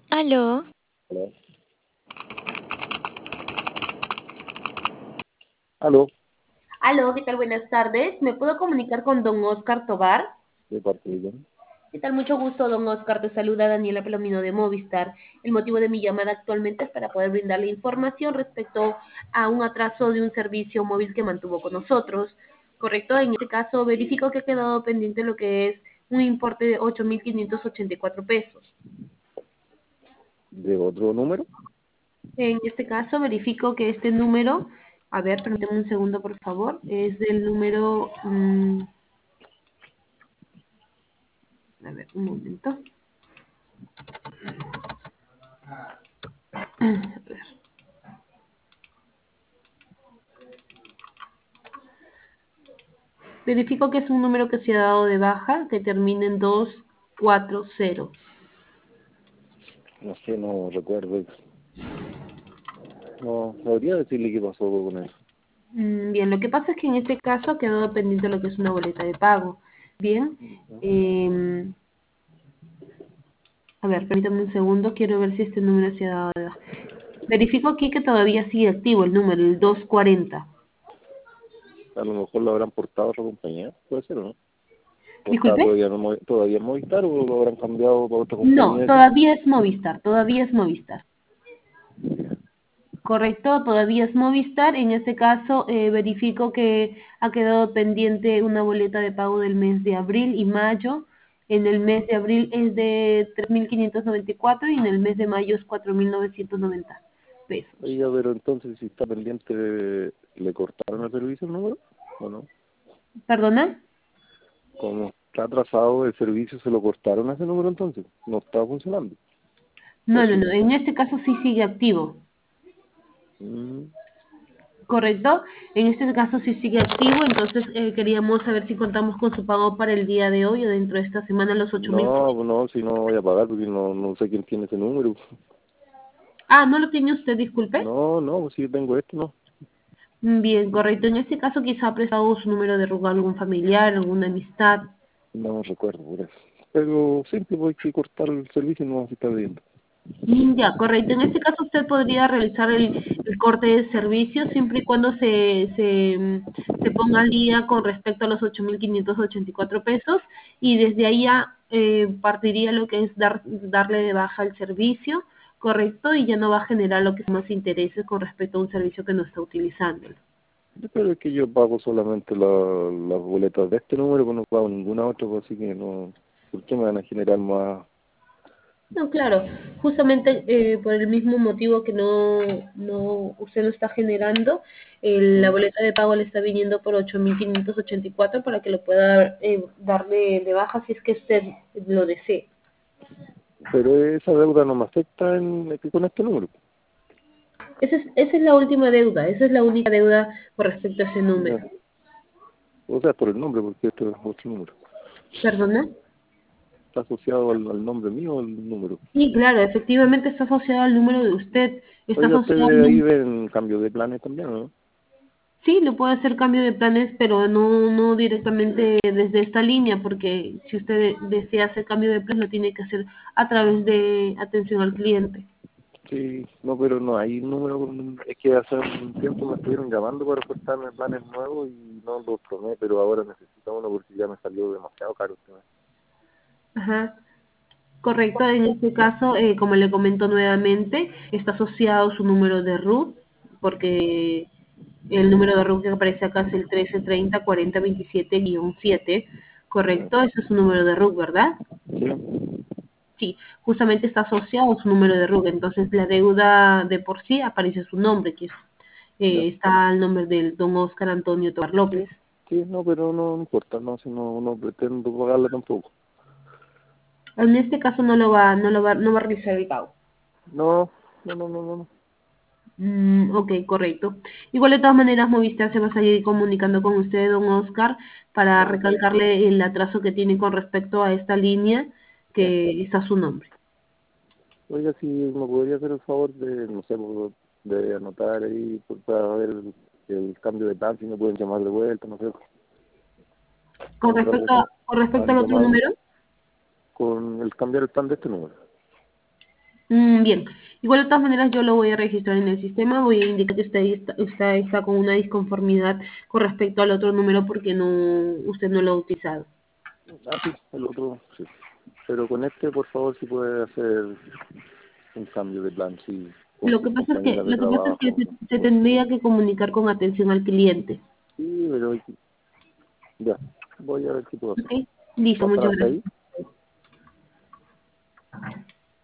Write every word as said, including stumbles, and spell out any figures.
Aló, Aló. Aló, Aló, ¿qué tal? Buenas tardes. ¿Me puedo comunicar con don Oscar Tobar? de parte de quién. ¿Qué tal? Mucho gusto, don Oscar. Te saluda Daniela Pelomino de Movistar. El motivo de mi llamada actualmente es para poder brindarle información respecto a un atraso de un servicio móvil que mantuvo con nosotros. ¿Correcto? En este caso, verifico que ha quedado pendiente lo que es un importe de ocho mil quinientos ochenta y cuatro pesos. De otro número. En este caso, verifico que este número, a ver, permíteme un segundo, por favor, es del número, mm, a ver, un momento. Verifico que es un número que se ha dado de baja, que termina en dos cuatro cero. No sé, no recuerdo. No sabría decirle qué pasó con eso. Mm, Bien, lo que pasa es que en este caso ha quedado pendiente lo que es una boleta de pago. Bien, eh, a ver, permítame un segundo, quiero ver si este número se ha dado de baja. Verifico aquí que todavía sigue activo el número, el dos cuarenta. A lo mejor lo habrán portado a otra compañía, puede ser, ¿o no? ¿O está Disculpe. todavía, no, Movi- todavía en Movistar o lo habrán cambiado para otra No, compañía eso? todavía es Movistar, todavía es Movistar. Correcto, todavía es Movistar. En este caso, eh, verifico que ha quedado pendiente una boleta de pago del mes de abril y mayo. En el mes de abril es de tres mil quinientos noventa y cuatro y en el mes de mayo es cuatro mil novecientos noventa pesos. Oiga, pero entonces si está pendiente, ¿le cortaron el servicio el número o no? ¿Perdona? Como está atrasado el servicio, ¿se lo cortaron a ese número entonces? ¿No está funcionando? ¿O No, no, sí? no. En este caso sí sigue activo. Mm. Correcto. En este caso sí sigue activo. Entonces eh, queríamos saber si contamos con su pago para el día de hoy o dentro de esta semana los ocho mil. No, no, si no voy a pagar porque no, no sé quién tiene ese número. Ah, ¿no lo tiene usted? Disculpe. No, no, pues si tengo esto, no. Bien, correcto. En este caso quizá ha prestado su número de rugo a algún familiar, alguna amistad. No recuerdo por eso. Pero siempre voy a cortar el servicio y no se está viendo. Mm, Ya, correcto. En este caso usted podría realizar el, el corte de servicio siempre y cuando se, se, mm, se ponga al día con respecto a los ocho mil quinientos ochenta y cuatro pesos y desde ahí ya eh, partiría lo que es dar, darle de baja el servicio, correcto, y ya no va a generar lo que son más intereses con respecto a un servicio que no está utilizando. Pero es que yo pago solamente la, las boletas de este número, pues no pago ninguna otra, pues así que no. ¿Por qué me van a generar más? No, claro, justamente eh, por el mismo motivo que no, no, usted no está generando, el- la ¿Mm? boleta de pago le está viniendo por ocho mil quinientos ochenta y cuatro para que lo pueda eh, darle de baja si es que usted lo desee. Pero esa deuda no me afecta en, con este número. Esa es, esa es la última deuda, esa es la única deuda con respecto a ese número. Ya. O sea, por el nombre, porque este es otro número. ¿Perdona? Está asociado al, al nombre mío el número. Sí, claro, efectivamente está asociado al número de usted, está Oiga, asociado al ustedes ahí número. ven cambio de planes también, ¿no? Sí, le puede hacer cambio de planes, pero no, no directamente desde esta línea, porque si usted desea hacer cambio de planes, lo tiene que hacer a través de atención al cliente. Sí, no, pero no hay número, es que hace un tiempo me estuvieron llamando para ofertarme planes nuevos y no los tomé, pero ahora necesito uno porque ya me salió demasiado caro este mes. Ajá, correcto. En este caso, eh, como le comento nuevamente, está asociado su número de RUT, porque el número de RUT que aparece acá es el trece treinta cuarenta veintisiete siete, Ya. correcto. Ese es su número de RUT, ¿verdad? Sí, Sí, justamente está asociado a su número de RUC, entonces la deuda de por sí aparece su nombre, que es, ya. eh, está el nombre del don Oscar Antonio Tobar Sí, López. sí, no, pero no, no importa, no, si no, no pretendo pagarla tampoco. En este caso no lo va, no lo va, no va a realizar el pago. No, no, no, no, no. no. Mm, ok, correcto. Igual de todas maneras Movistar se va a seguir comunicando con usted, don Oscar, para Ah, ya, recalcarle el atraso que tiene con respecto a esta línea ya. que está su nombre. Oiga, si me podría hacer el favor de, no sé, por- de anotar ahí por- para ver el, el cambio de plan, si me pueden llamar de vuelta, no sé, Con tratar de respecto, a- ser con respecto tan al otro amable número, con el cambiar el plan de este número. Mm, bien, igual de todas maneras yo lo voy a registrar en el sistema, voy a indicar que usted está, usted está con una disconformidad con respecto al otro número porque no, usted no lo ha utilizado. Ah, sí, el otro, sí. Pero con este, por favor, si puede hacer un cambio de plan, sí, con Lo que sus pasa es que, compañeras de lo que pasa es que trabajo. se, se tendría que comunicar con atención al cliente. Sí, pero ya, voy a ver qué puedo hacer. ¿Ok? Listo, ¿Va a estar muchas hasta gracias. ahí?